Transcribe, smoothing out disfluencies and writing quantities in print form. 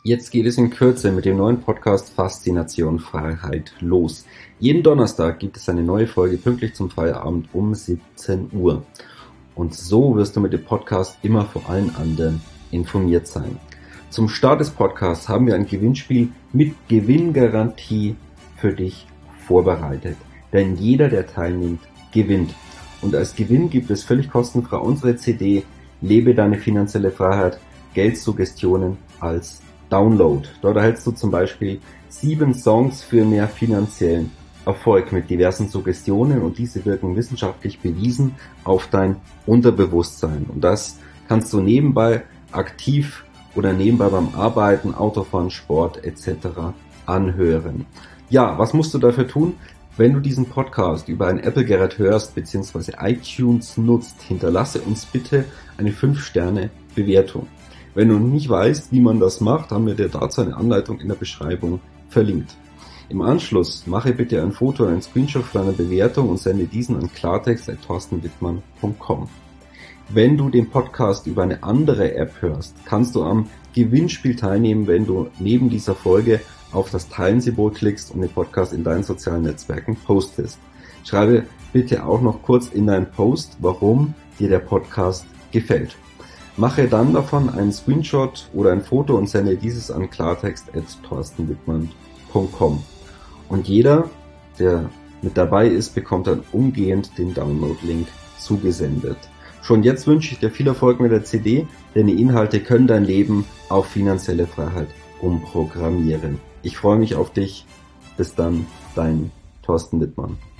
Jetzt geht es in Kürze mit dem neuen Podcast Faszination Freiheit los. Jeden Donnerstag gibt es eine neue Folge pünktlich zum Feierabend um 17 Uhr. Und so wirst du mit dem Podcast immer vor allen anderen informiert sein. Zum Start des Podcasts haben wir ein Gewinnspiel mit Gewinngarantie für dich vorbereitet. Denn jeder, der teilnimmt, gewinnt. Und als Gewinn gibt es völlig kostenfrei unsere CD Lebe deine finanzielle Freiheit, Geldsuggestionen als Download. Dort erhältst du zum Beispiel 7 Songs für mehr finanziellen Erfolg mit diversen Suggestionen und diese wirken wissenschaftlich bewiesen auf dein Unterbewusstsein. Und das kannst du nebenbei aktiv oder nebenbei beim Arbeiten, Autofahren, Sport etc. anhören. Ja, was musst du dafür tun? Wenn du diesen Podcast über ein Apple-Gerät hörst bzw. iTunes nutzt, hinterlasse uns bitte eine 5-Sterne-Bewertung. Wenn du nicht weißt, wie man das macht, haben wir dir dazu eine Anleitung in der Beschreibung verlinkt. Im Anschluss mache bitte ein Foto oder ein Screenshot von deiner Bewertung und sende diesen an klartext@thorstenwittmann.com. Wenn du den Podcast über eine andere App hörst, kannst du am Gewinnspiel teilnehmen, wenn du neben dieser Folge auf das Teilen-Symbol klickst und den Podcast in deinen sozialen Netzwerken postest. Schreibe bitte auch noch kurz in deinen Post, warum dir der Podcast gefällt. Mache dann davon einen Screenshot oder ein Foto und sende dieses an klartext@thorstenwittmann.com. Und jeder, der mit dabei ist, bekommt dann umgehend den Download-Link zugesendet. Schon jetzt wünsche ich dir viel Erfolg mit der CD, denn die Inhalte können dein Leben auf finanzielle Freiheit umprogrammieren. Ich freue mich auf dich. Bis dann, dein Thorsten Wittmann.